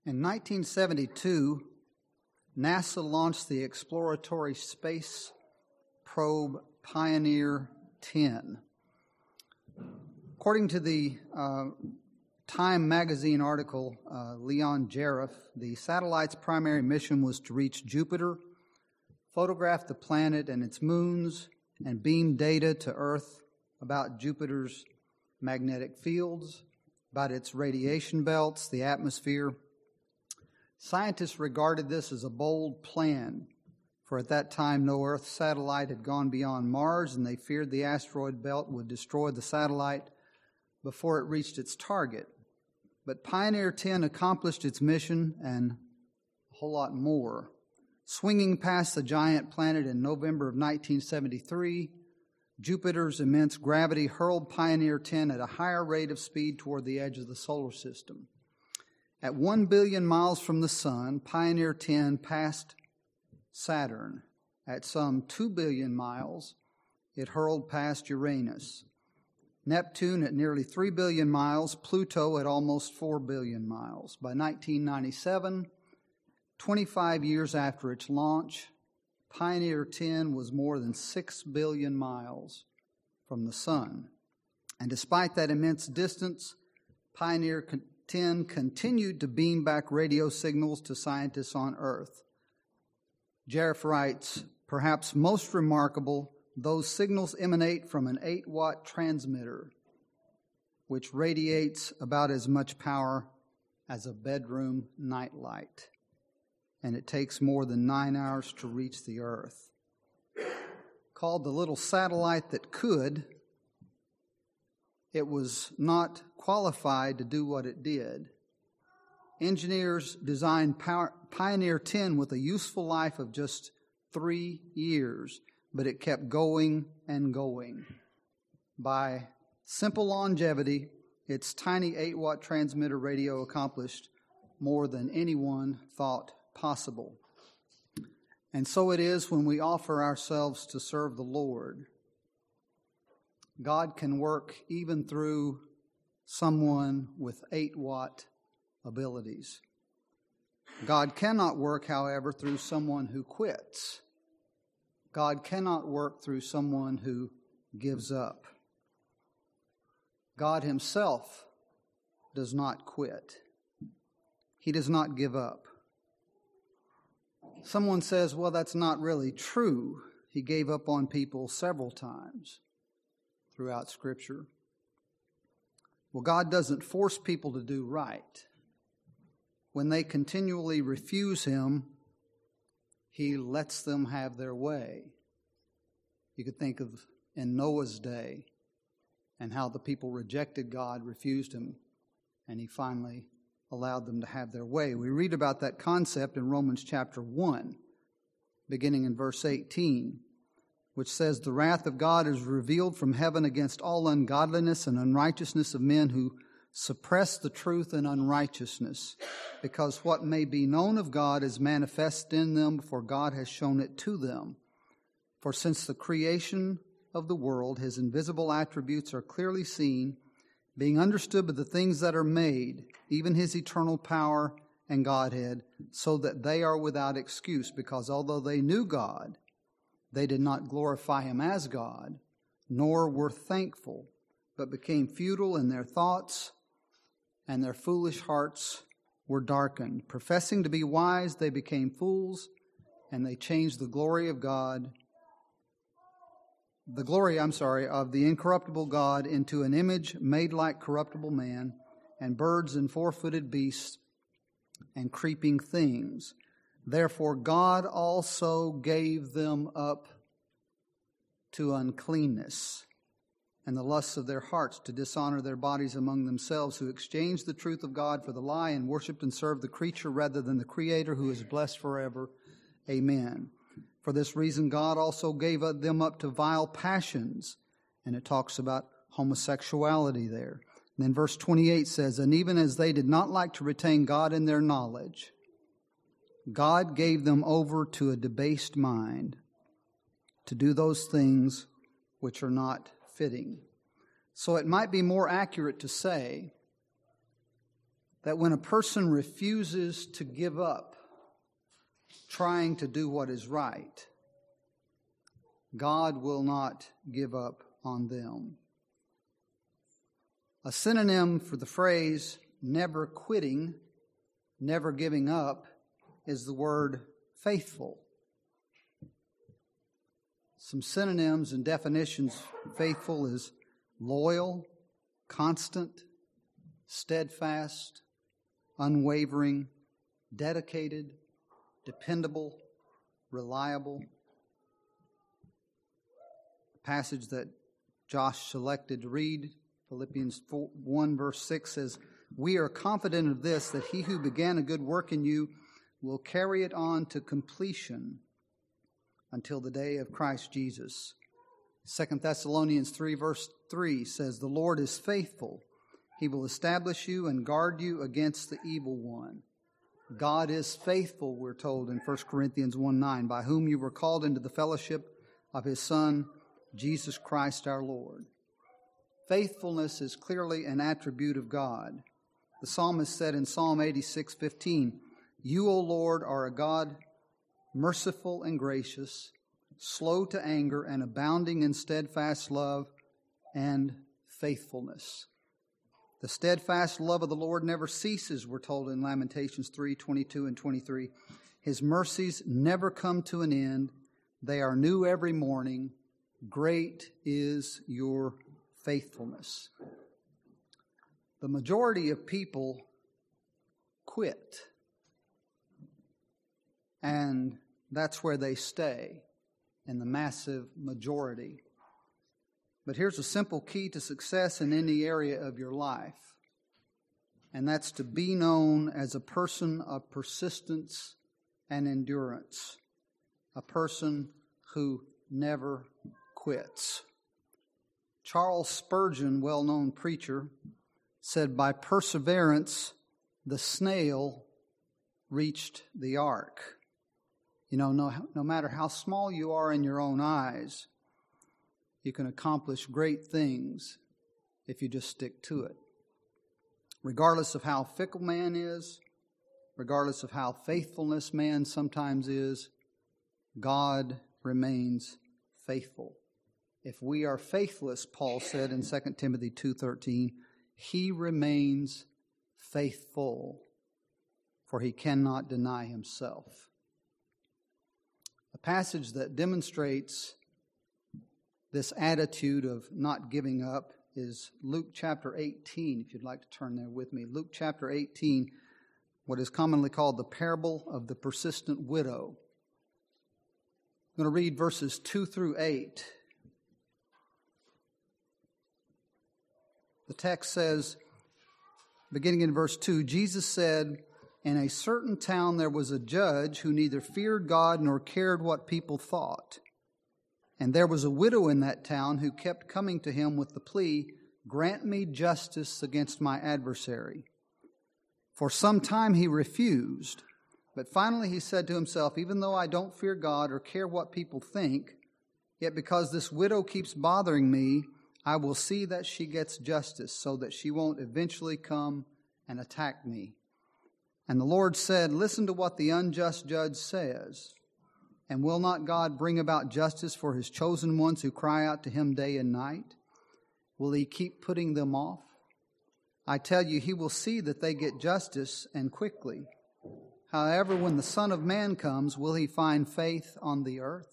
In 1972, NASA launched the exploratory space probe Pioneer 10. According to the Time magazine article, Leon Jaref, the satellite's primary mission was to reach Jupiter, photograph the planet and its moons, and beam data to Earth about Jupiter's magnetic fields, about its radiation belts, the atmosphere. Scientists regarded this as a bold plan, for at that time no Earth satellite had gone beyond Mars, and they feared the asteroid belt would destroy the satellite before it reached its target. But Pioneer 10 accomplished its mission and a whole lot more. Swinging past the giant planet in November of 1973, Jupiter's immense gravity hurled Pioneer 10 at a higher rate of speed toward the edge of the solar system. At 1 billion miles from the Sun, Pioneer 10 passed Saturn. At some 2 billion miles, it hurled past Uranus, Neptune at nearly 3 billion miles, Pluto at almost 4 billion miles. By 1997, 25 years after its launch, Pioneer 10 was more than 6 billion miles from the Sun. And despite that immense distance, Pioneer 10 continued to beam back radio signals to scientists on Earth. Jaref writes, perhaps most remarkable, those signals emanate from an 8-watt transmitter, which radiates about as much power as a bedroom nightlight. And it takes more than 9 hours to reach the Earth. Called the little satellite that could, it was not qualified to do what it did. Engineers designed Pioneer 10 with a useful life of just 3 years, but it kept going and going. By simple longevity, its tiny 8-watt transmitter radio accomplished more than anyone thought possible. And so it is when we offer ourselves to serve the Lord. God can work even through someone with 8-watt abilities. God cannot work, however, through someone who quits. God cannot work through someone who gives up. God himself does not quit. He does not give up. Someone says, well, that's not really true. He gave up on people several times throughout Scripture. Well, God doesn't force people to do right. When they continually refuse Him, He lets them have their way. You could think of in Noah's day and how the people rejected God, refused Him, and He finally allowed them to have their way. We read about that concept in Romans chapter 1, beginning in verse 18, which says, the wrath of God is revealed from heaven against all ungodliness and unrighteousness of men who suppress the truth in unrighteousness, because what may be known of God is manifest in them, for God has shown it to them. For since the creation of the world, His invisible attributes are clearly seen, being understood by the things that are made, even His eternal power and Godhead, so that they are without excuse, because although they knew God, they did not glorify Him as God, nor were thankful, but became futile in their thoughts, and their foolish hearts were darkened. Professing to be wise, they became fools, and they changed the glory of the incorruptible God into an image made like corruptible man, and birds and four-footed beasts and creeping things. Therefore God also gave them up to uncleanness and the lusts of their hearts, to dishonor their bodies among themselves, who exchanged the truth of God for the lie and worshipped and served the creature rather than the Creator, who is blessed forever. Amen. For this reason God also gave them up to vile passions. And it talks about homosexuality there. And then verse 28 says, and even as they did not like to retain God in their knowledge, God gave them over to a debased mind to do those things which are not fitting. So it might be more accurate to say that when a person refuses to give up trying to do what is right, God will not give up on them. A synonym for the phrase never quitting, never giving up, is the word faithful. Some synonyms and definitions: faithful is loyal, constant, steadfast, unwavering, dedicated, dependable, reliable. The passage that Josh selected to read, Philippians 1 verse 6, says, "We are confident of this, that he who began a good work in you will carry it on to completion until the day of Christ Jesus." 2 Thessalonians 3 verse 3 says, "The Lord is faithful. He will establish you and guard you against the evil one." God is faithful, we're told in 1 Corinthians 1:9, "by whom you were called into the fellowship of his Son, Jesus Christ our Lord." Faithfulness is clearly an attribute of God. The psalmist said in Psalm 86:15, "You, O Lord, are a God merciful and gracious, slow to anger, and abounding in steadfast love and faithfulness." The steadfast love of the Lord never ceases, we're told in Lamentations 3:22 and 23. His mercies never come to an end. They are new every morning. Great is your faithfulness. The majority of people quit, and that's where they stay, in the massive majority. But here's a simple key to success in any area of your life, and that's to be known as a person of persistence and endurance, a person who never quits. Charles Spurgeon, well-known preacher, said, "By perseverance, the snail reached the ark." You know, no matter how small you are in your own eyes, you can accomplish great things if you just stick to it. Regardless of how fickle man is, regardless of how faithfulness man sometimes is, God remains faithful. If we are faithless, Paul said in 2 Timothy 2:13, he remains faithful, for he cannot deny himself. A passage that demonstrates this attitude of not giving up is Luke chapter 18, if you'd like to turn there with me. Luke chapter 18, what is commonly called the parable of the persistent widow. I'm going to read verses 2 through 8. The text says, beginning in verse 2, Jesus said, "In a certain town there was a judge who neither feared God nor cared what people thought. And there was a widow in that town who kept coming to him with the plea, 'Grant me justice against my adversary.' For some time he refused, but finally he said to himself, 'Even though I don't fear God or care what people think, yet because this widow keeps bothering me, I will see that she gets justice so that she won't eventually come and attack me.' And the Lord said, 'Listen to what the unjust judge says. And will not God bring about justice for his chosen ones who cry out to him day and night? Will he keep putting them off? I tell you, he will see that they get justice, and quickly. However, when the Son of Man comes, will he find faith on the earth?'"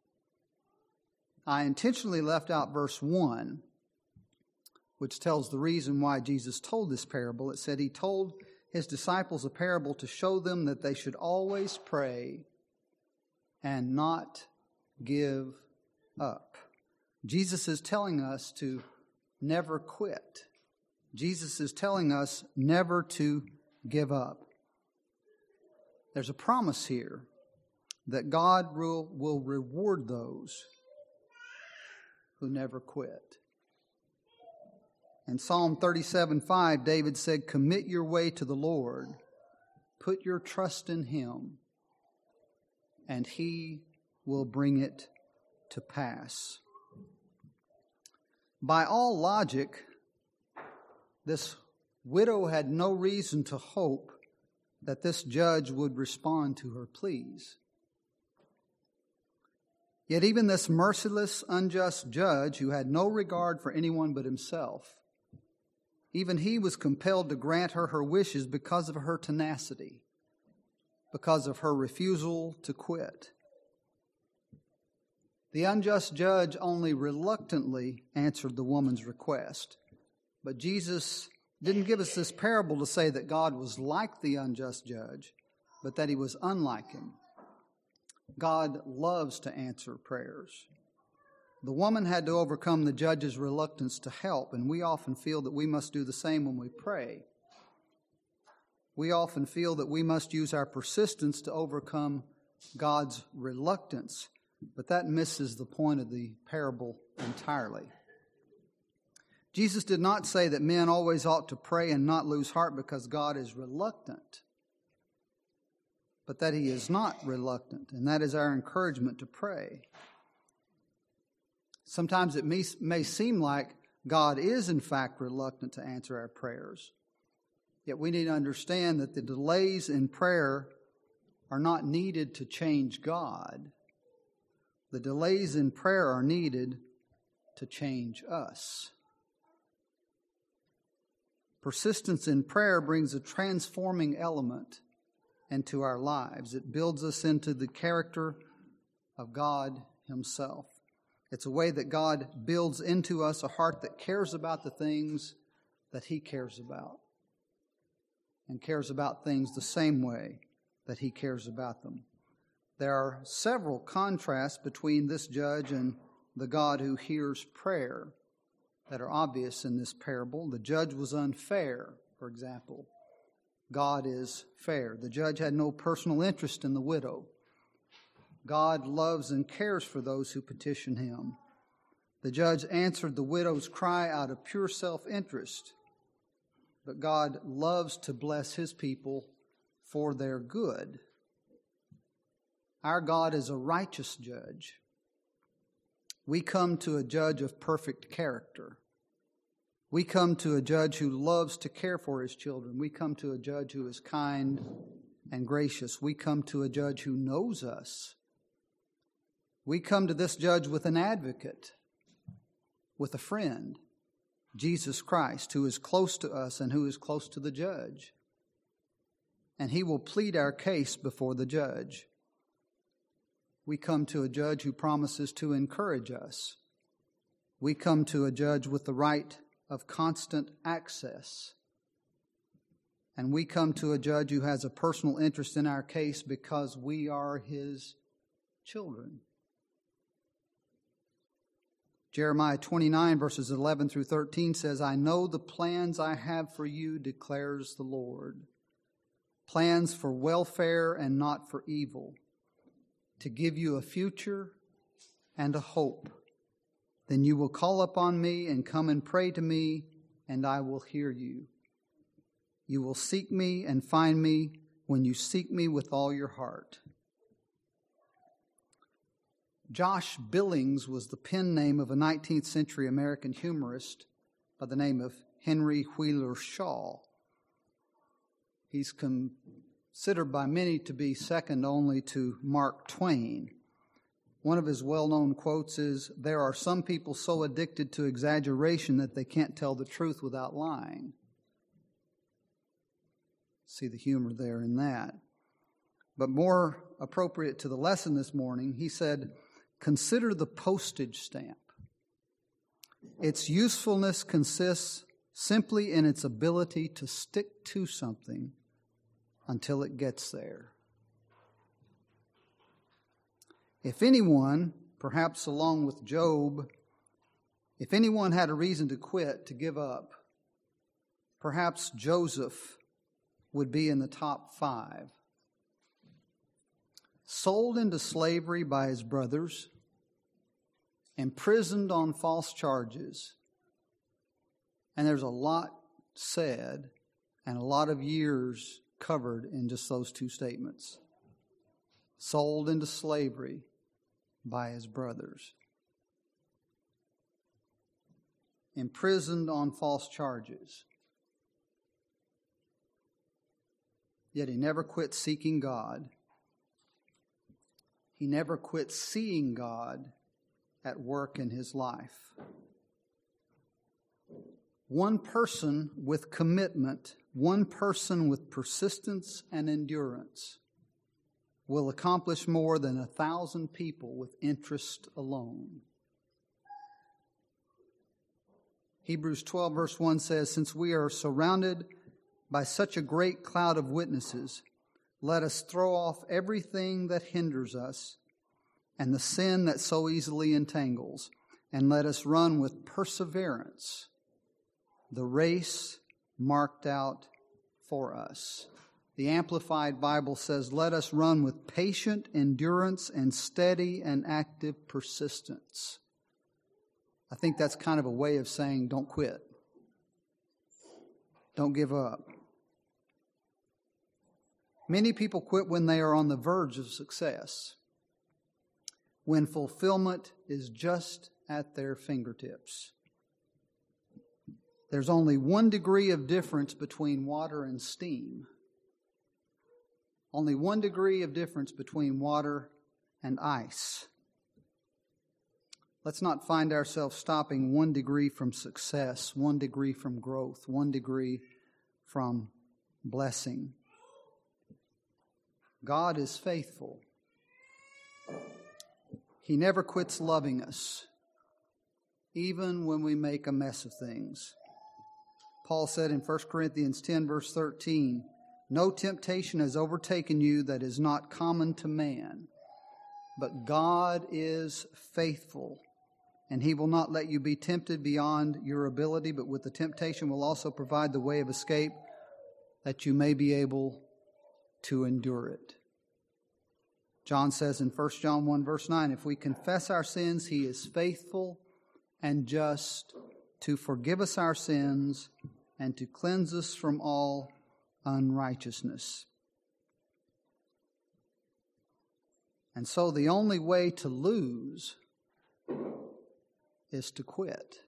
I intentionally left out verse 1, which tells the reason why Jesus told this parable. It said he told his disciples a parable to show them that they should always pray and not give up. Jesus is telling us to never quit. Jesus is telling us never to give up. There's a promise here that God will reward those who never quit. In Psalm 37:5, David said, "Commit your way to the Lord. Put your trust in him, and he will bring it to pass." By all logic, this widow had no reason to hope that this judge would respond to her pleas. Yet even this merciless, unjust judge, who had no regard for anyone but himself, even he was compelled to grant her wishes because of her tenacity, because of her refusal to quit. The unjust judge only reluctantly answered the woman's request. But Jesus didn't give us this parable to say that God was like the unjust judge, but that he was unlike him. God loves to answer prayers. The woman had to overcome the judge's reluctance to help, and we often feel that we must do the same when we pray. We often feel that we must use our persistence to overcome God's reluctance, but that misses the point of the parable entirely. Jesus did not say that men always ought to pray and not lose heart because God is reluctant, but that he is not reluctant, and that is our encouragement to pray. Sometimes it may seem like God is in fact reluctant to answer our prayers, yet we need to understand that the delays in prayer are not needed to change God. The delays in prayer are needed to change us. Persistence in prayer brings a transforming element into our lives. It builds us into the character of God himself. It's a way that God builds into us a heart that cares about the things that he cares about, and cares about things the same way that he cares about them. There are several contrasts between this judge and the God who hears prayer that are obvious in this parable. The judge was unfair, for example. God is fair. The judge had no personal interest in the widow. God loves and cares for those who petition him. The judge answered the widow's cry out of pure self-interest, but God loves to bless his people for their good. Our God is a righteous judge. We come to a judge of perfect character. We come to a judge who loves to care for his children. We come to a judge who is kind and gracious. We come to a judge who knows us. We come to this judge with an advocate, with a friend, Jesus Christ, who is close to us and who is close to the judge. And he will plead our case before the judge. We come to a judge who promises to encourage us. We come to a judge with the right of constant access. And we come to a judge who has a personal interest in our case because we are his children. Jeremiah 29 verses 11 through 13 says, I know the plans I have for you, declares the Lord. Plans for welfare and not for evil, to give you a future and a hope. Then you will call upon me and come and pray to me, and I will hear you. You will seek me and find me when you seek me with all your heart. Josh Billings was the pen name of a 19th century American humorist by the name of Henry Wheeler Shaw. He's considered by many to be second only to Mark Twain. One of his well-known quotes is, there are some people so addicted to exaggeration that they can't tell the truth without lying. See the humor there in that. But more appropriate to the lesson this morning, he said, consider the postage stamp. Its usefulness consists simply in its ability to stick to something until it gets there. If anyone, perhaps along with Job, if anyone had a reason to quit, to give up, perhaps Joseph would be in the top 5. Sold into slavery by his brothers, imprisoned on false charges, and there's a lot said and a lot of years covered in just those 2 statements. Sold into slavery by his brothers. Imprisoned on false charges. yet he never quit seeking God. He never quit seeing God at work in his life. One person with commitment, one person with persistence and endurance will accomplish more than 1,000 people with interest alone. Hebrews 12 verse 1 says, "Since we are surrounded by such a great cloud of witnesses, let us throw off everything that hinders us and the sin that so easily entangles, and let us run with perseverance the race marked out for us." The Amplified Bible says, "Let us run with patient endurance and steady and active persistence." I think that's kind of a way of saying don't quit. Don't give up. Many people quit when they are on the verge of success, when fulfillment is just at their fingertips. There's only 1 degree of difference between water and steam. Only 1 degree of difference between water and ice. Let's not find ourselves stopping 1 degree from success, 1 degree from growth, 1 degree from blessing. God is faithful. He never quits loving us, even when we make a mess of things. Paul said in 1 Corinthians 10, verse 13, "No temptation has overtaken you that is not common to man, but God is faithful, and He will not let you be tempted beyond your ability, but with the temptation will also provide the way of escape that you may be able to endure it." John says in 1 John 1, verse 9, "If we confess our sins, He is faithful and just to forgive us our sins and to cleanse us from all unrighteousness." And so the only way to lose is to quit.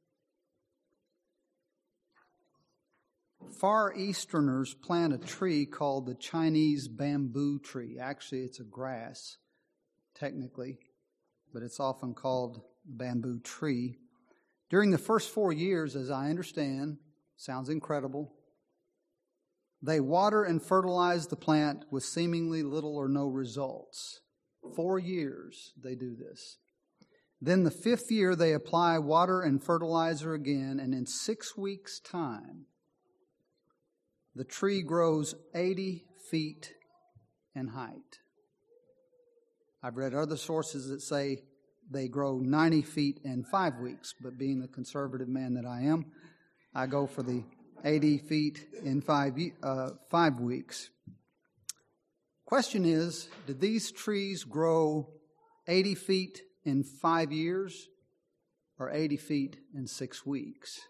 Far Easterners plant a tree called the Chinese bamboo tree. Actually, it's a grass, technically, but it's often called bamboo tree. During the first 4 years, as I understand, sounds incredible, they water and fertilize the plant with seemingly little or no results. 4 years they do this. Then the 5th year they apply water and fertilizer again, and in 6 weeks' time, the tree grows 80 feet in height. I've read other sources that say they grow 90 feet in 5 weeks, but being the conservative man that I am, I go for the 80 feet in 5 weeks. Question is, did these trees grow 80 feet in 5 years or 80 feet in 6 weeks?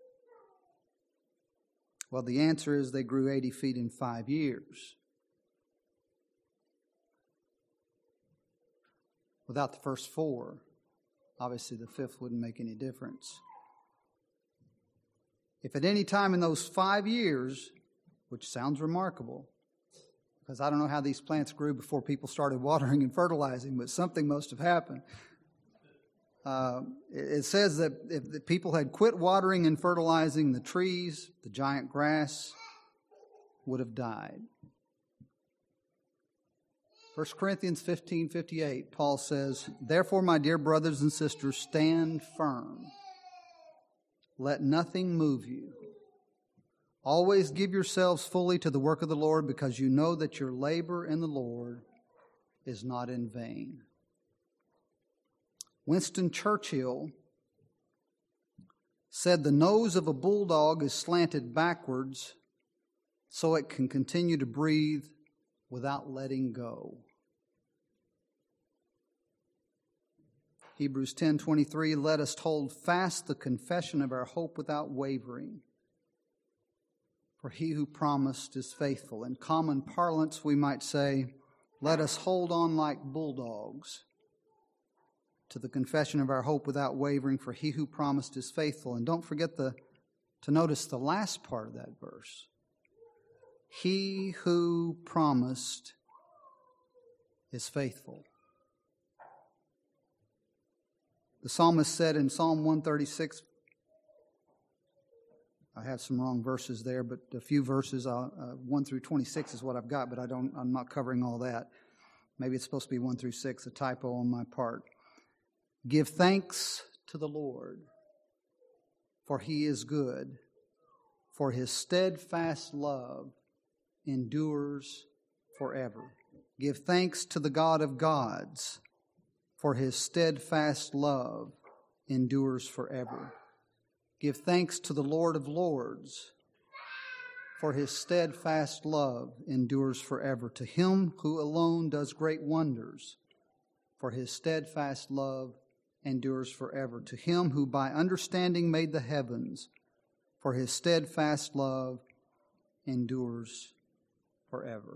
Well, the answer is they grew 80 feet in 5 years. Without the first 4, obviously the 5th wouldn't make any difference. If at any time in those 5 years, which sounds remarkable, because I don't know how these plants grew before people started watering and fertilizing, but something must have happened. It says that if the people had quit watering and fertilizing, the trees, the giant grass, would have died. 1 Corinthians 15:58, Paul says, "Therefore, my dear brothers and sisters, stand firm. Let nothing move you. Always give yourselves fully to the work of the Lord, because you know that your labor in the Lord is not in vain." Winston Churchill said the nose of a bulldog is slanted backwards so it can continue to breathe without letting go. Hebrews 10:23, "Let us hold fast the confession of our hope without wavering, for He who promised is faithful." In common parlance, we might say, let us hold on like bulldogs to the confession of our hope without wavering, for He who promised is faithful. And don't forget to notice the last part of that verse. He who promised is faithful. The psalmist said in Psalm 136, I have some wrong verses there, but a few verses, 1 through 26 is what I've got, but I'm not covering all that. Maybe it's supposed to be 1 through 6, a typo on my part. Give thanks to the Lord, for He is good, for His steadfast love endures forever. Give thanks to the God of gods, for His steadfast love endures forever. Give thanks to the Lord of lords, for His steadfast love endures forever. To Him who alone does great wonders, for His steadfast love endures forever. To Him who by understanding made the heavens, for His steadfast love endures forever.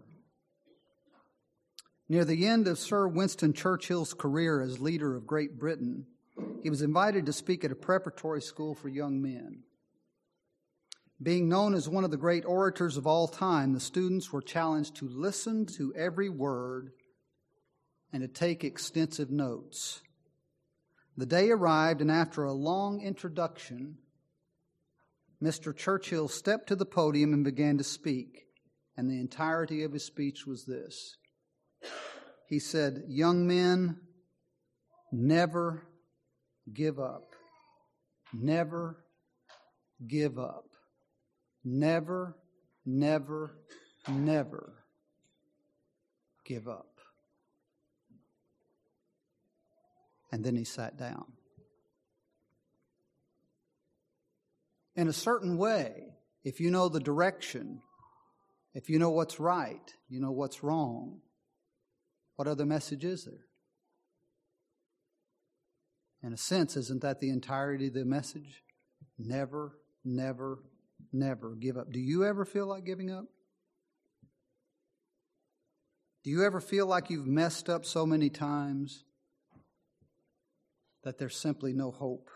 Near the end of Sir Winston Churchill's career as leader of Great Britain, he was invited to speak at a preparatory school for young men. Being known as one of the great orators of all time, the students were challenged to listen to every word and to take extensive notes. The day arrived, and after a long introduction, Mr. Churchill stepped to the podium and began to speak, and the entirety of his speech was this. He said, "Young men, never give up. Never give up. Never, never, never give up." And then he sat down. In a certain way, if you know the direction, if you know what's right, you know what's wrong, what other message is there? In a sense, isn't that the entirety of the message? Never, never, never give up. Do you ever feel like giving up? Do you ever feel like you've messed up so many times that there's simply no hope?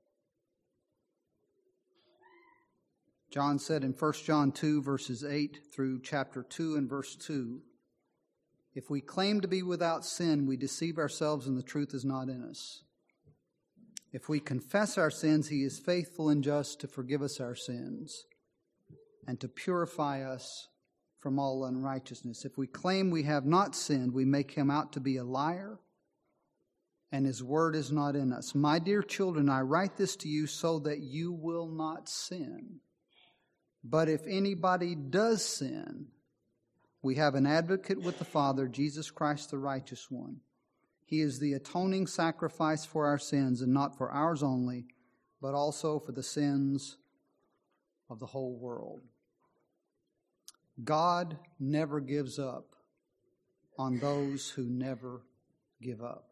John said in 1 John 2, verses 8 through chapter 2 and verse 2, "If we claim to be without sin, we deceive ourselves and the truth is not in us. If we confess our sins, He is faithful and just to forgive us our sins and to purify us from all unrighteousness. If we claim we have not sinned, we make Him out to be a liar, and His word is not in us. My dear children, I write this to you so that you will not sin. But if anybody does sin, we have an advocate with the Father, Jesus Christ the righteous one. He is the atoning sacrifice for our sins, and not for ours only, but also for the sins of the whole world." God never gives up on those who never give up.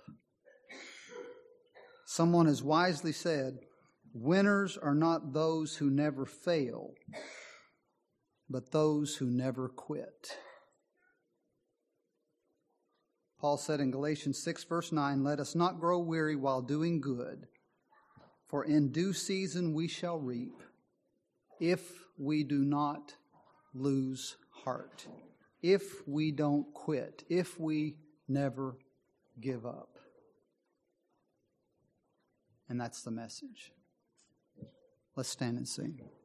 Someone has wisely said, "Winners are not those who never fail, but those who never quit." Paul said in Galatians 6, verse 9, "Let us not grow weary while doing good, for in due season we shall reap, if we do not lose heart," if we don't quit, if we never give up. And that's the message. Let's stand and sing.